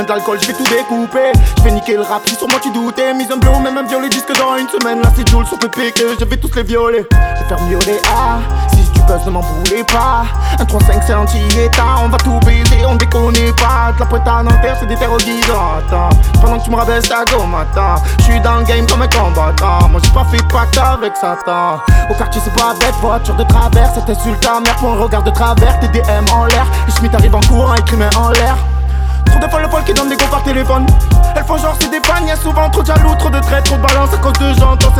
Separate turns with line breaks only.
de l'alcool, je vais tout découper. Je vais niquer le rap, si sur moi tu doutais. Mise un blow, même un violet disque dans une semaine. Là c'est Jules sur PP que je vais tous les violer. Je vais faire violer A, 6 du buzz, ne m'en voulez pas. Un 3-5 c'est anti-état, on va tout baiser, on déconne pas. De la pointe à Nanterre, c'est des terrorisants. Attends, pendant que tu me rabaisses ta gomme, attends. Je suis dans le game comme un combattant. Moi j'ai pas fait pacte avec Satan. Au quartier c'est pas bête, voiture de travers. Cette insulte ta mère pour un regard de travers. Tes DM en l'air, les Schmitt arrivent en courant, écrit main en l'air. Trop de folles qui donnent des go par téléphone. Elles font genre c'est des fans, y'a souvent trop de jaloux, trop de traits, trop de balance à cause de gens.